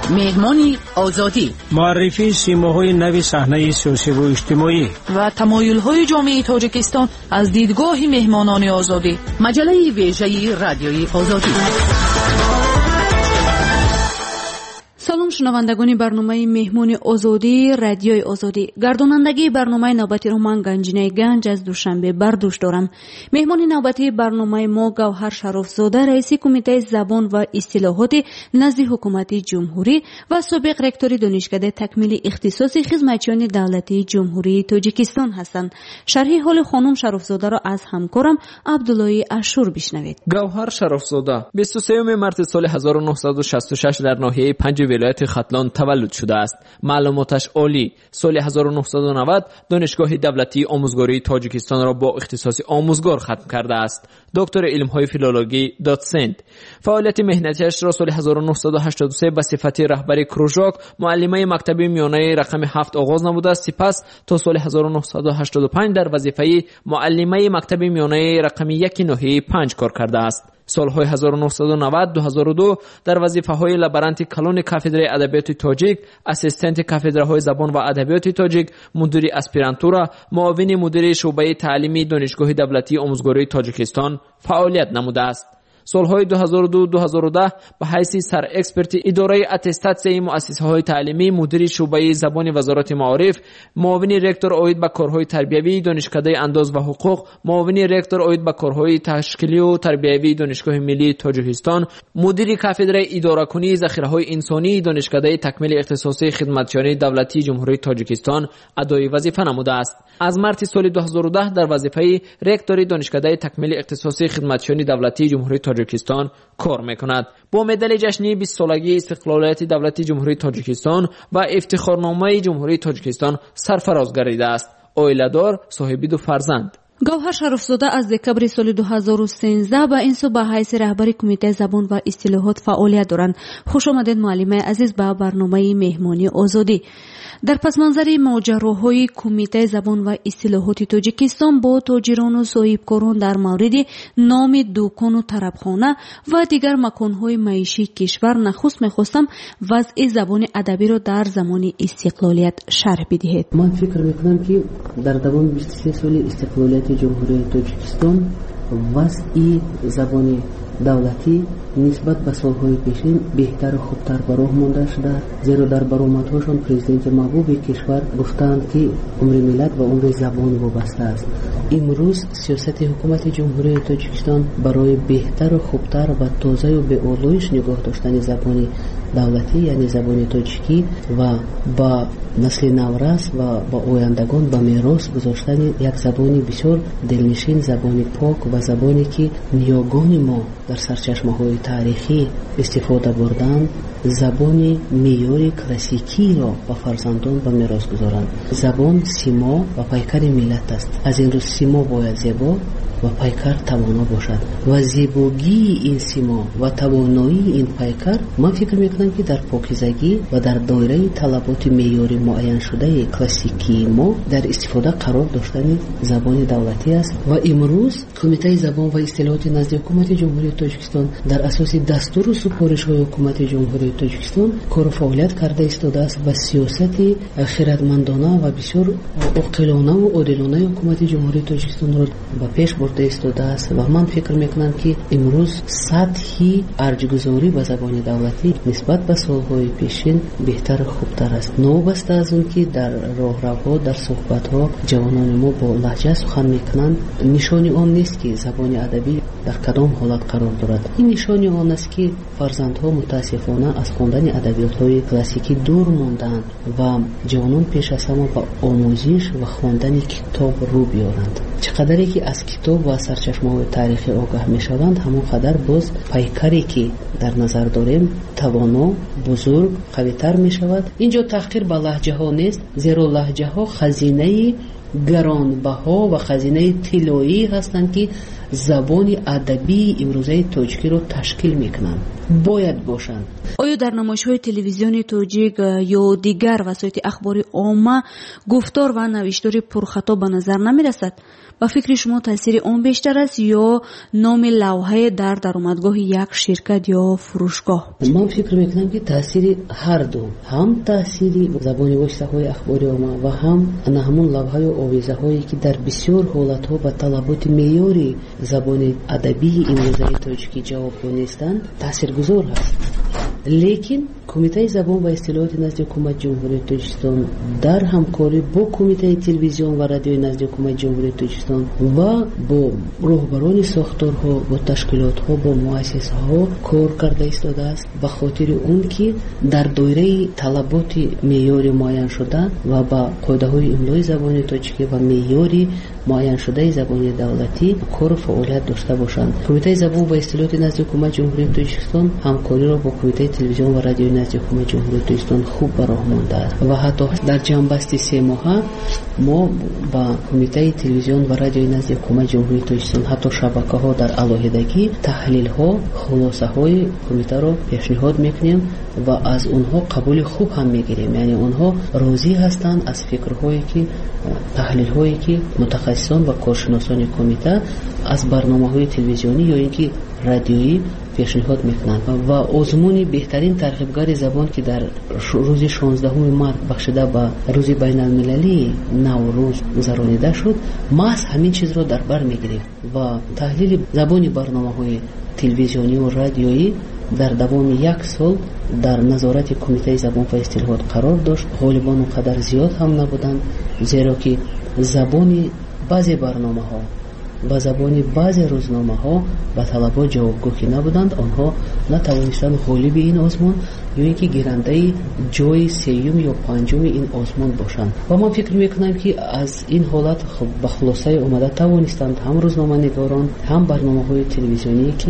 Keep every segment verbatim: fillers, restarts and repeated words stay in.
مهمانی آزادی، معرفی سیماهای نو صحنه سیاسی و اجتماعی و تمایل‌های جامعه تاجیکستان از دیدگاه مهمانان آزادی. مجله ویژه رادیوی آزادی. سلام شنوندگان برنامه مهمون آزادی رادیوی آزادی. گردانندگی برنامه نوبتی رو من گنجینه گنج از دوشنبه بر دوش دارم. مهمون نوبتی برنامه ما گوهر شرافزاده، رئیس کمیته زبان و اصطلاحات نزد حکومت جمهوری و سابق رکتور دانشکده تکمیل اختصاصی خدمتیان دولتی جمهوری تاجیکستان هستند. شرح حال خانم شرافزاده را از همکارم عبدالله اشور بشنوید. گوهر شرافزاده بیست و سوم مارس سال هزار و نهصد و شصت و شش در ناحیه پنج ولایت ختلان تولد شده است. معلوماتش عالی. سال هزار و نهصد و نود دانشگاه دولتی آموزگاری تاجیکستان را با اختصاص آموزگار ختم کرده است. دکتر علم‌های فیلولوژی داتسنت. فعالیت مهنتیش را سال هزار و نهصد و هشتاد و سه به صفت رهبر کروژاک معلمه مکتب میانه رقم هفت آغاز نموده است. سپس تا سال هزار و نهصد و هشتاد و پنج در وظیفه معلمه مکتب میانه رقم یک ناحیه پنج کار کرده است. سالهای هزار و نهصد و نود تا دو هزار و دو در وظیفه‌های لابرانت کلون کافدره ادبیات تاجیک، اسیستنت کافدره‌های زبان و ادبیات تاجیک، مدیر اسپیرانتورا، معاون مدیر شعبه تعلیمی دانشگاه دولتی آموزگاری تاجیکستان فعالیت نموده است. سالهای دو هزار و دو تا دو هزار و ده به حیث سر اکسپرت اداره اتستاتسیای مؤسسه‌های تعلیمی، مدیر شعبه زبان وزارت معارف، معاون رکتور عاید به کارهای تربیوی دانشکده انداز و حقوق، معاون رکتور عاید به کارهای تشکیلی و تربیوی دانشگاه ملی تاجیکستان، مدیر کافدره اداره کنی ذخیره‌های انسانی دانشکده تکمیل اختصاصی خدمتیان دولتی جمهوری تاجیکستان ادای وظیفه نموده است. از مارس سال دو هزار و ده در وظیفه رکتور دانشکده تکمیل اختصاصی خدمتیان دولتی جمهوری تاجیکستان کار میکند. با مدال جشنی بیست سالگی استقلالیت دولتی جمهوری تاجیکستان و افتخارنامه جمهوری تاجیکستان سرفراز گردیده است. عائله‌دار، صاحب دو فرزند. گوهر شرافزاده از دکمبر سال دو هزار و سیزده به این سو به حیث رهبر کمیته زبان و اصطلاحات فعالیت دارند. خوش آمدید معلم عزیز به برنامه مهمانی آزادی. در پس منظر ماجراهای کمیته زبان و اصطلاحات تاجیکستان با تاجران و صاحبکاران در مورد نام دکان و طربخانه و دیگر مکانهای معیشی کشور نخست می‌خواستم وضع زبان ادبی را در زمان استقلالیت شرح بدهید. من فکر می‌کنم که در دوام بیست و سه سال استقلالیت جمهوری تاجیکستان وضع زبان دولتی نسبت به سالهای پیشین بهتر و خوبتر به راه مانده شده، زیرا در برآمدهاشان پرزیدنت محبوب کشور گفتند که عمر ملت و عمر زبان وابسته است. امروز سیاست حکومت جمهوری تاجیکستان برای بهتر و خوبتر و تازه و به اولویش نگاه داشتن زبان دولتی یعنی زبان تاجیکی و با نسل نورس و با آیندگان به میراث گذاشتن یک زبانی بسیار دلنشین، زبانی پاک و زبانی که نیاگان ما در سرچشمه‌های تاریخی استفاده بردند، زبان معیار کلاسیکی را به فرزندان به میراث گذارند. زبان سیما و پیکر ملت است. از این رو سیما باید زیبا و پیکر توانا باشد و زیبایی این سیما و توانایی این پیکر من فکر میکنم که در پاکیزگی و در دایره طلبات معیاری معین شده کلاسیکی ما در استفاده قرار داشتن زبان دولتی است و امروز کمیته زبان و اصطلاحات نزد حکومت جمهوری تاجیکستان در اساس دستور و سپارش های حکومت جمهوری تاجیکستان کار فعالیت کرده ایستاده است و سیاست خردمندانه و بسیار عاقلانه و عادلانه حکومت جمهوری تاجیکستان را به پیش برده ایستاده است و من فکر میکنم که امروز سطحی ارجگذاری به زبان دولتی نسبت به سالهای پیشین بهتر و خوبتر است. نوبسته از اون که در راهروها در صحبت‌ها جوانان ما با لهجه سخن میکنند، نشانی آن نیست که زبان ادبی در کدام حالت قرار دارد. این نشانی آن است که فرزندها متاسفانه از خواندن ادبیات‌های کلاسیکی دور ماندند و جوانان پیش از همه به آموزش و خواندن کتاب رو بیارند. چقدری که از کتاب و سرچشمه‌های تاریخی آگاه میشوند، همون قدر باز پیکری که در نظر داریم توانا، بزرگ، قوی‌تر میشود. اینجا تحقیر به لهجه ها نیست، زیرا لهجه ها خزینه گرانبها و خزینه طلایی هستند که забони адабии имрӯзаи тоҷикиро ташкил мекунанд, бояд бошанд. оё дар намоишҳои телевизиони тоҷик ё дигар васоити ахбори omma гуфтор ва навиштори пурхато ба назар намерасад? ба фикри шумо таъсири он бештар аст ё номи лавҳае дар даромадгоҳи як ширкат ё фурӯшгоҳ? ман фикр мекунам ки таъсири ҳарду, ҳам таъсири забони воситаҳои ахбори omma ва ҳам ана ҳамун лавҳаю овизаҳое ки дар бисёр ҳолатҳо ба талаботи меъёри забони адабии имрӯзаи тоҷикӣ ҷавобгӯ нестанд, таъсиргузор ҳаст. лекин кумитаи забон ва истилоҳоти назди ҳукумати ҷумҳурияти тоҷикистон дар ҳамкорӣ бо кумитаи телевизион ва радиои назди ҳукумати ҷумҳурияти тоҷикистон ва бо роҳбарони сохторҳо, бо ташкилотҳо, бо муассисаҳо кор карда истодааст ба хотири он ки дар доираи талаботи меъёри муайяншуда ва ба қоидаҳои имлои забони тоҷикӣ ва меъёри муайяншудаи забони давлатӣ кору фаъолият дошта бошанд. Кумитаи забон ва истилоҳоти назди ҳукумати ҷумҳурияти тоҷикистон ҳамкориро бо кумитаи телевизион ва радиои назди ҳукумати ҷумҳурияти тоҷикистон хуб ба роҳ мондааст ва ҳатто дар ҷамъбасти се моҳа мо ба кумитаи телевизион ва радиои назди ҳукумати ҷумҳурияти тоҷикистон ҳатто шабакаҳо дар алоҳидагӣ таҳлилҳо, хулосаҳои кумитаро пешниҳод мекунем ва аз онҳо қабули хуб ҳам мегирем. яъне онҳо розӣ ҳастанд аз фикрҳое ки таҳлилҳое ки мутахассисон ва коршиносони кумита аз барномаҳои телевизионӣ ё ин ки радиоӣ пешниҳод мекунанд ва озмуни беҳтарин тарғибгари забон ки дар рӯзи шонздаҳуми март бахшида ба рӯзи байналмилалии наврӯз гузаронида шуд, маҳз ҳамин чизро дар бар мегирем ва таҳлили забони барномаҳои телевизионию радиоӣ дар давоми як сол дар назорати кумитаи забон ва истилоҳот қарор дошт. ғолибон он қадар зиёд ҳам набуданд, зеро ки забони баъзе барномаҳо ва забони баъзе рӯзномаҳо ба талабот ҷавобгӯҳӣ набуданд. онҳо натавонистанд ғолиби ин озмон ё ин ки гирандаи ҷои сеюм ё панҷуми ин озмон бошанд. ва ман фикр мекунам ки аз ин ҳолат ба хулосаи омада тавонистанд ҳам рӯзноманигорон, ҳам барномаҳои телевизионӣ ки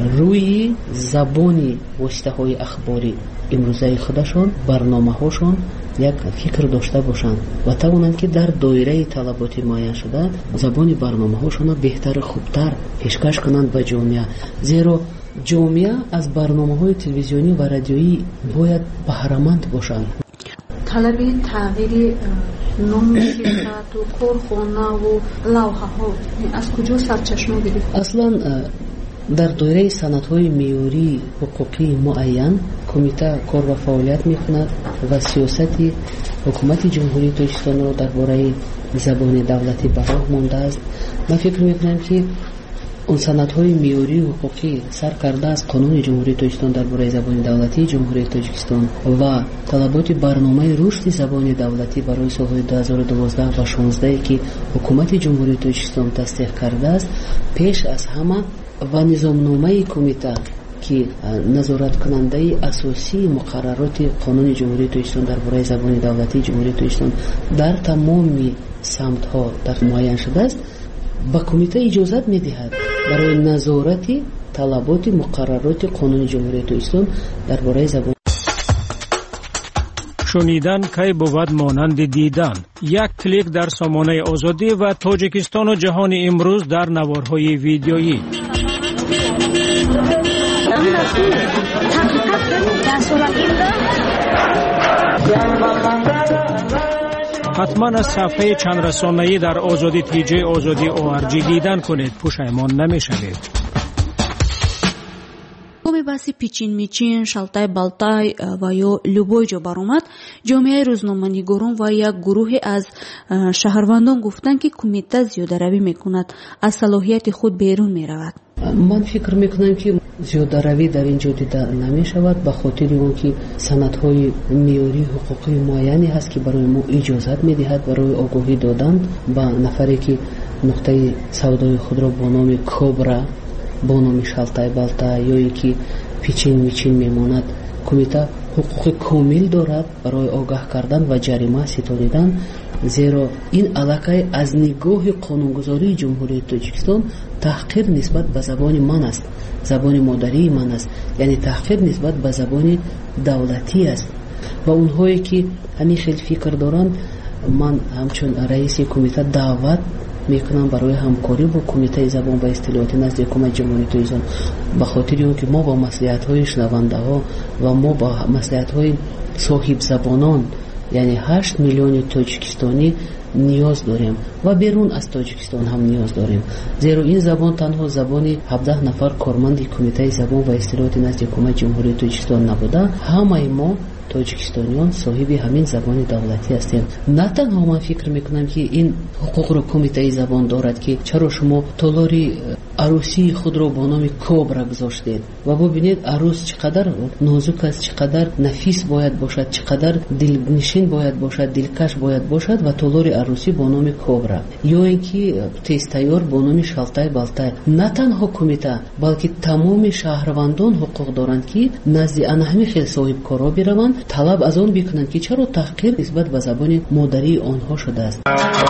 рӯи забони воситаҳои ахбори имрӯзаи худашон, барномаҳошон як фикр дошта бошанд ва тавонанд ки дар доираи талаботи муайяншуда забони барномаҳошонро беҳтару хубтар пешкаш кунанд ба ҷомеа. зеро ҷомеа аз барномаҳои телевизионӣ ва радиоӣ бояд баҳраманд бошанд. талаби тағйири номи ширкату корхонаву лавҳаҳо аз куҷо сарчашма гирифт? аслан дар доираи санадҳои меъёрии ҳуқуқии муайян кумита кор ва фаъолият мекунад ва сиёсати ҳукумати ҷумҳурии тоҷикистонро дар бораи забони давлатӣ ба роҳ мондааст. ман фикр мекунам ки он санадҳои меъёрии ҳуқуқӣ сар кардааст қонуни ҷумҳурии тоҷикистон дар бораи забони давлатии ҷумҳурии тоҷикистон ва талаботи барномаи рушди забони давлатӣ барои солҳои ду ҳазору дувоздаҳ ва шонздаҳе ки ҳукумати ҷумҳурии тоҷикистон тасдиқ кардааст, пеш аз ҳама ва низомномаи кумита ки назораткунандаи асосии муқаррароти қонуни ҷумҳурии тоҷикистон дар бораи забони давлатии ҷумҳурии тоҷикистон дар тамоми самтҳо дар муайян шудааст, ба кумита иҷозат медиҳад барои назорати талаботи муқаррароти қонуни ҷумҳурии тоҷикистон дар бораи забон. шунидан кай бувад монанди дидан. Як клик дар сомонаи озодӣ ва Тоҷикистону ҷаҳони имрӯз дар наворҳои видеоӣ. ҳатман аз сафҳаи чандрасонаӣ дар озоди тиҷаи озоди о ар ҷи дидан кунед, пушаймон намешавед. гоми баҳси пичин мичин, шалтай балтай ва ё любой ҷо баромад, ҷомеаи рӯзноманигорон ва як гурӯҳе аз шаҳрвандон гуфтанд ки кумита зиёдаравӣ мекунад, аз салоҳияти худ берун меравад. ман фикр мекунам ки зиёдаравӣ дар ин ҷо дида намешавад, ба хотири он ки санадҳои меъёрии ҳуқуқии муайяне ҳаст ки барои мо иҷозат медиҳад барои огоҳӣ додан ба нафаре ки нуқтаи савдои худро бо номи кобра, бо номи шалтай балтай ё ин ки пичин мичин мемонад, кумита ҳуқуқи комил дорад барои огаҳ кардан ва ҷарима ситонидан, зеро ин аллакай аз нигоҳи қонунгузории ҷумҳурии Тоҷикистон таҳқир нисбат ба забони ман аст, забони модарии ман аст, яъне таҳқир нисбат ба забони давлатӣ аст. ва онҳое ки ҳамин хел фикр доранд, ман ҳамчун раиси кумита даъват мекунам барои ҳамкорӣ бо кумитаи забон ва истилоҳоти назди ҳукумати ҷумҳурии Тоҷикистон, ба хотири он ки мо ба маслиҳатҳои шунавандаҳо ва мо ба маслиҳатҳои соҳибзабонон, яъне ҳашт миллиони тоҷикистонӣ ниёз дорем ва берун аз Тоҷикистон ҳам ниёз дорем. Зеро ин забон танҳо забони ҳабдаҳ нафар корманди кумитаи забон ва истилоҳоти назди ҳукумати ҷумҳурии Тоҷикистон набуда, ҳамаи мо тоҷикистониён соҳиби ҳамин забони давлатӣ ҳастем. На танҳо ман фикр мекунам ки ин ҳуқуқро кумитаи забон дорад ки чаро шумо толори арӯсии худро бо номи Кобра гузоштед ва бубинед арӯс чӣ қадар нозук аст, чӣ қадар нафис бояд бошад, чӣ қадар дилнишин бояд бошад, дилкаш бояд бошад ва толори арӯсӣ бо номи Кобра, ё ин ки тезтайёр бо номи Шалтай Балтай. На танҳо кумита, балки тамоми шаҳрвандон ҳуқуқ доранд ки назди ана ҳамин хел соҳибкорҳо бираванд, талаб аз он бикунанд ки чаро таҳқир нисбат ба забони модарии онҳо шудааст.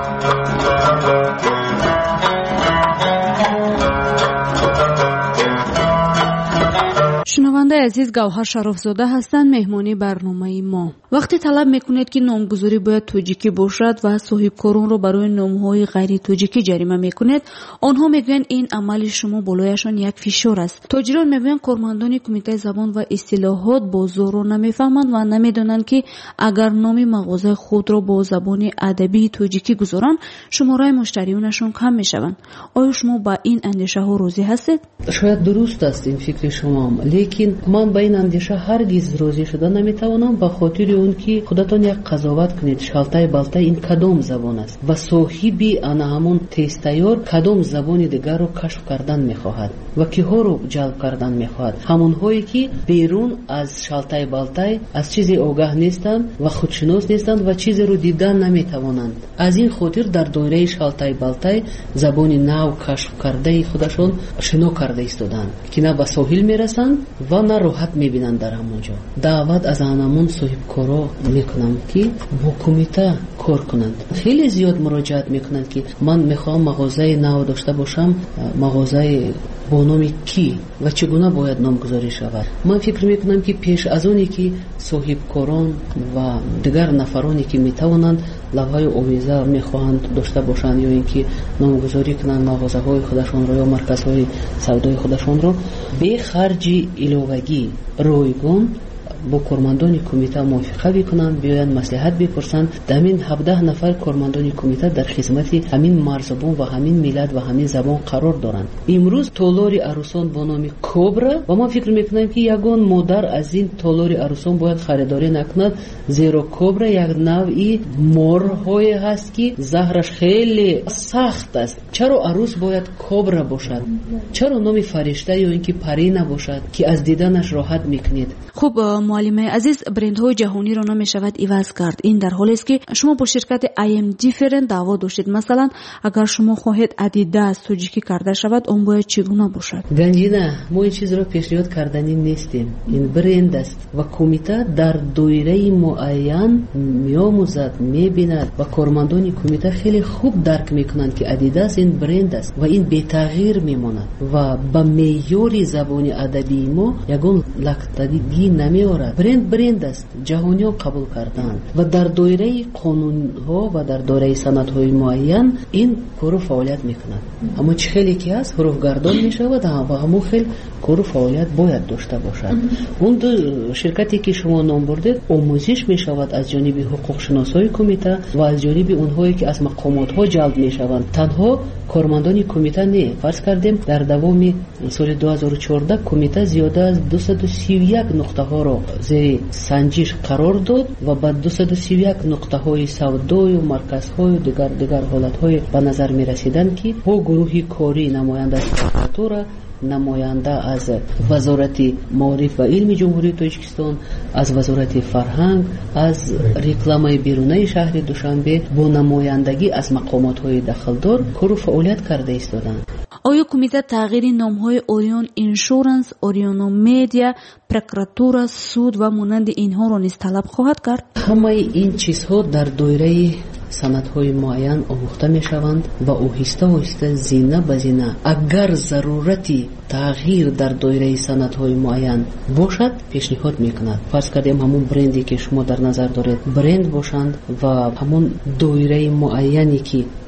шунавандаи азиз, Гавҳар Шарофзода ҳастанд, меҳмони барномаи мо. вақте талаб мекунед ки номгузорӣ бояд тоҷикӣ бошад ва соҳибкоронро барои номҳои ғайри тоҷикӣ ҷарима мекунед, онҳо мегӯянд ин амали шумо болояшон як фишор аст. тоҷирон мегӯянд кормандони кумитаи забон ва истилоҳот бозорро намефаҳманд ва намедонанд ки агар номи мағозаи худро бо забони адабии тоҷикӣ гузоранд, шумораи муштариёнашон кам мешаванд. оё шумо ба ин андешаҳо розӣ ҳастед? шояд дуруст аст ин фикри шумо, лекин ман ба ин андеша ҳаргиз розӣ шуда наметавонам, ба хотири он ки худатон як қазоват кунед, Шалтай Балтай ин кадом забон аст ва соҳиби ана ҳамон тезтайёр кадом забони дигарро кашф кардан мехоҳад ва киҳоро ҷалб кардан мехоҳад. ҳамонҳое ки берун аз Шалтай Балтай аз чизе огаҳ нестанд ва худшинос нестанд ва чизеро дидан наметавонанд. аз ин хотир дар доираи Шалтай Балтай забони нав кашф кардаи худашон шино карда истоданд ки на ба соҳил мерасанд ва на роҳат мебинанд дар ҳамонҷо. даъват аз анамон соҳибкоро мекунам ки бо кумита кор кунанд. хеле зиёд муроҷиат мекунанд ки ман мехоҳам мағозаи нав дошта бошам, мағозаи бо номи кӣ ва чӣ гуна бояд номгузорӣ шавад. ман фикр мекунам ки пеш аз оне ки соҳибкорон ва дигар нафароне ки метавонанд лавҳаи овеза мехоҳанд дошта бошанд ё ин ки номгузорӣ кунанд мағозаҳои худашонро ё марказҳои савдои худашонро бе харҷи иловагӣ ройгон бо кормандони кумита мувофиқа бикунанд, биёянд маслиҳат бипурсанд. ҳамин ҳабдаҳ нафар кормандони кумита дар хизмати ҳамин марзабон ва ҳамин миллат ва ҳамин забон қарор доранд. имрӯз толори арӯсон бо номи Кобра ва ман фикр мекунам ки ягон модар аз ин толори арӯсон бояд харидорӣ накунад, зеро Кобра як навъи морҳое ҳаст ки заҳраш хеле сахт аст. чаро арӯс бояд Кобра бошад? чаро номи фаришта ё ин ки парӣ набошад ки аз диданаш роҳат мекунед? хуб муаллимаи азиз, брендҳои ҷаҳониро намешавад иваз кард. ин дар ҳолест ки шумо бо ширкати ай эм Different даъво доштед. масалан, агар шумо хоҳед Adidas тоҷикӣ карда шавад, он бояд чӣ гуна бошад? ганҷина, мо ин чизро пешниҳод карданӣ нестем. ин бренд аст ва кумита дар доираи муайян меомӯзад, мебинад ва кормандони кумита хеле хуб дарк мекунанд ки Adidas ин бренд аст ва ин бетағйир мемонад ва ба меъёри забони адабии мо ягон лактагӣ намеорад. бренд бренд аст, ҷаҳониён қабул кардаанд ва дар доираи қонунҳо ва дар доираи санадҳои муайян ин кору фаъолият мекунад. аммо чӣ хеле ки аст ҳуруфгардон мешавад ва ҳамон хел кору фаъолият бояд дошта бошад. он ду ширкате ки шумо ном бурдед омӯзиш мешавад аз ҷониби ҳуқуқшиносои кумита ва аз ҷониби онҳое ки аз мақомотҳо ҷалб мешаванд. танҳо кормандони кумита не. фарз кардем дар давоми соли ду ҳазору чордаҳ кумита зиёда аз дусаду сию як нуқтаҳоро зери санҷиш қарор дод ва ба дусаду сию як нуқтаҳои савдою марказҳою дигар дигар ҳолатҳое ба назар мерасиданд ки бо гурӯҳи корӣ намоянда аз прокуратура, намоянда аз вазорати маориф ва илми ҷумҳурии Тоҷикистон, аз вазорати фарҳанг, аз рекламаи берунаи шаҳри Душанбе бо намояндагӣ аз мақомотҳои дахлдор кору фаъолият карда истоданд. оё кумита тағйири номҳои Orion Insurance, Orion Media, прокуратура, суд ва монанди инҳоро низ талаб хоҳад кард? ҳамаи ин чизҳо дар доираи санадҳои муайян омӯхта мешаванд ва оҳиста оҳиста зина ба зина агар зарурати тағйир дар доираи санадҳои муайян бошад пешниҳод мекунад. фарз кардем ҳамон бренде ки шумо дар назар доред бренд бошанд ва ҳамон доираи муайяне ки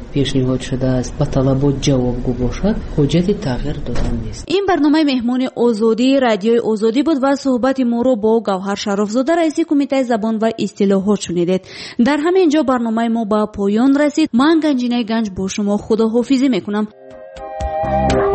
пешниҳод шудааст ба талабот ҷавобгӯ бошад, ҳоҷати тағйир додан нест. ин барномаи меҳмони озодии радиои озодӣ буд ва суҳбати моро бо гавҳар шарофзода раиси кумитаи забон ва истилоҳот шунидед. дар ҳамин ҷо барномаи мо ба поён расид. ман Ганҷинаи Ганҷ бо шумо худоҳофизӣ мекунам.